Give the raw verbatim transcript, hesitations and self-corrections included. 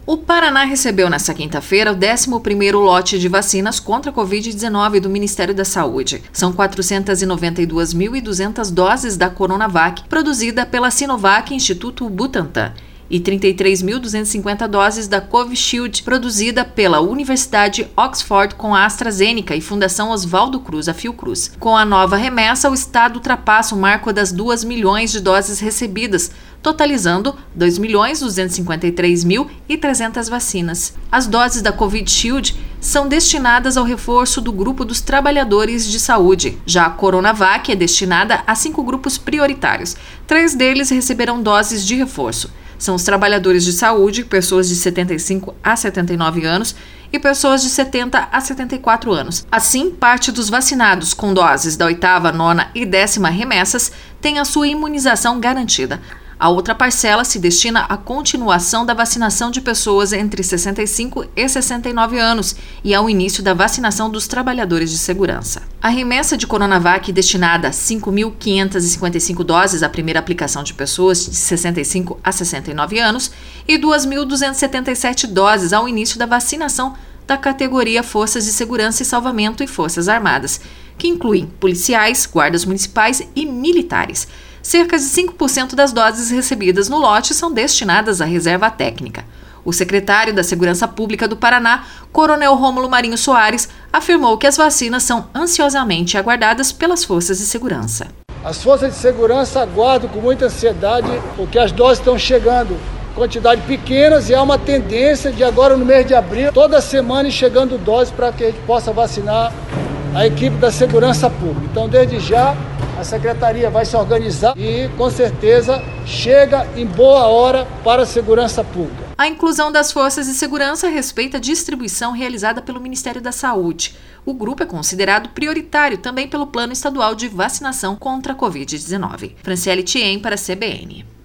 O Paraná recebeu nesta quinta-feira o décimo primeiro lote de vacinas contra a covid dezenove do Ministério da Saúde. São quatrocentas e noventa e duas mil e duzentas doses da Coronavac, produzida pela Sinovac e Instituto Butantan, e trinta e três mil duzentas e cinquenta doses da Covishield, produzida pela Universidade Oxford com a AstraZeneca e Fundação Oswaldo Cruz, a Fiocruz. Com a nova remessa, o estado ultrapassa o marco das duas milhões de doses recebidas, totalizando dois milhões duzentos e cinquenta e três mil e trezentas vacinas. As doses da Covishield são destinadas ao reforço do grupo dos trabalhadores de saúde. Já a Coronavac é destinada a cinco grupos prioritários. Três deles receberão doses de reforço. São os trabalhadores de saúde, pessoas de setenta e cinco a setenta e nove anos e pessoas de setenta a setenta e quatro anos. Assim, parte dos vacinados com doses da oitava, nona e décima remessas tem a sua imunização garantida. A outra parcela se destina à continuação da vacinação de pessoas entre sessenta e cinco e sessenta e nove anos e ao início da vacinação dos trabalhadores de segurança. A remessa de Coronavac destinada a cinco mil quinhentas e cinquenta e cinco doses à primeira aplicação de pessoas de sessenta e cinco a sessenta e nove anos e duas mil duzentas e setenta e sete doses ao início da vacinação da categoria Forças de Segurança e Salvamento e Forças Armadas, que incluem policiais, guardas municipais e militares. Cerca de cinco por cento das doses recebidas no lote são destinadas à reserva técnica. O secretário da Segurança Pública do Paraná, Coronel Rômulo Marinho Soares, afirmou que as vacinas são ansiosamente aguardadas pelas forças de segurança. As forças de segurança aguardam com muita ansiedade porque as doses estão chegando em quantidades pequenas e há uma tendência de agora no mês de abril, toda semana ir chegando doses para que a gente possa vacinar a equipe da Segurança Pública. Então, desde já, a Secretaria vai se organizar e, com certeza, chega em boa hora para a Segurança Pública. A inclusão das forças de segurança respeita a distribuição realizada pelo Ministério da Saúde. O grupo é considerado prioritário também pelo Plano Estadual de Vacinação contra a covid dezenove. Franciele Thiem para a C B N.